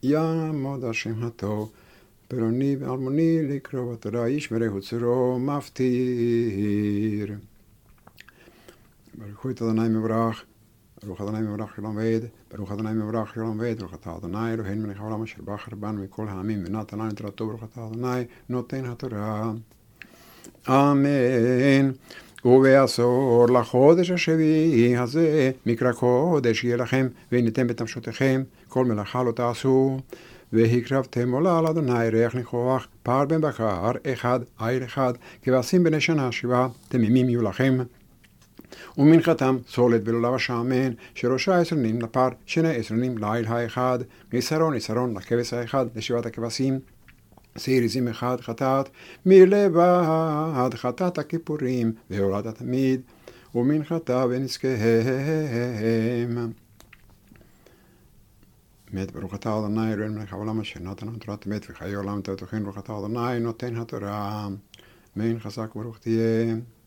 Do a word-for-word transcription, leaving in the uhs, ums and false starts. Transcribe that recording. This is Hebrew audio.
יעמוד השם הטוב, פלוני ואלמוני לקרוא בתורה, ישמרהו צורו מפטיר. ברכו את אדוני מברך, ברוך אדוני מברך שלום ועד, ברוך אדוני מברך שלום ועד, ברוך אתה אדוני אלוהינו מלך העולם אשר בחר בנו מכל העמים ונתן לנו את תורתו, ברוך אתה אדוני נותן התורה. אמן. ובעשור לחודש השביעי הזה מקרא קודש יהיה לכם, והניתם בתמשותיכם, כל מלאכה לא תעשו. והקרבתם עולה על אדוני ריח ניחוח, פר בן בקר אחד, עיל אחד, כבשים בני שנה שבעה, תמימים יהיו לכם. ומנחתם סולת ולולב השמן, שראשה עשרונים לפר, שני עשרונים לעיל האחד, ניסרון ניסרון לכבש האחד, לשבעת הכבשים. שעיר עזים אחד חטאת, מלבד חטאת הכיפורים, והולדת תמיד, ומנחתה ונזכיהם. מת ברוך אתה אדוני אלוהינו מלך העולם אשר נתן לנו תורת אמת וחיי עולם תבטחנו, ברוך אתה אדוני נותן התורה. אמן. חזק וברוך תהיה.